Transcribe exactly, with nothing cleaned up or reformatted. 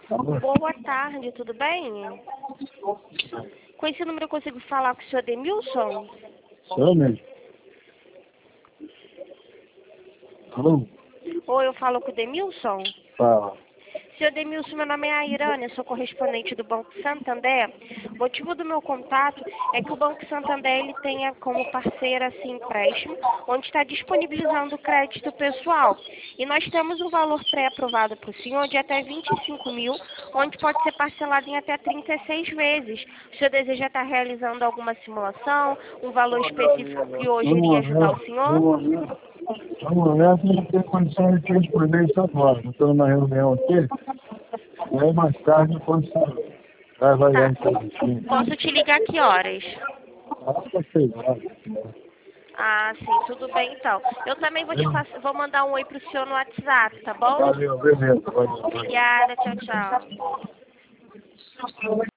Boa tarde, tudo bem? Com esse número eu consigo falar com o senhor Demilson? Sou mesmo. Alô? Ou eu falo com o Demilson? Fala. Senhor Demilson, meu nome é Airane, eu sou correspondente do Banco Santander. O motivo do meu contato é que o Banco Santander ele tenha como parceira assim, empréstimo, onde está disponibilizando crédito pessoal. E nós temos um valor pré-aprovado para o senhor de até vinte e cinco mil, onde pode ser parcelado em até trinta e seis vezes. O senhor deseja estar realizando alguma simulação, um valor específico que hoje No iria ajudar o momento, senhor? no momento, no momento não tenho condição de te responder isso agora. Estou numa reunião aqui, e aí mais tarde eu posso vai avaliar Tá. isso aí. Posso te ligar que horas? Acho que sei lá. Ah, sim, tudo bem então. Eu também vou te passar, vou mandar um oi pro senhor no WhatsApp, tá bom? Valeu, beleza. Valeu, valeu. Obrigada, tchau, tchau.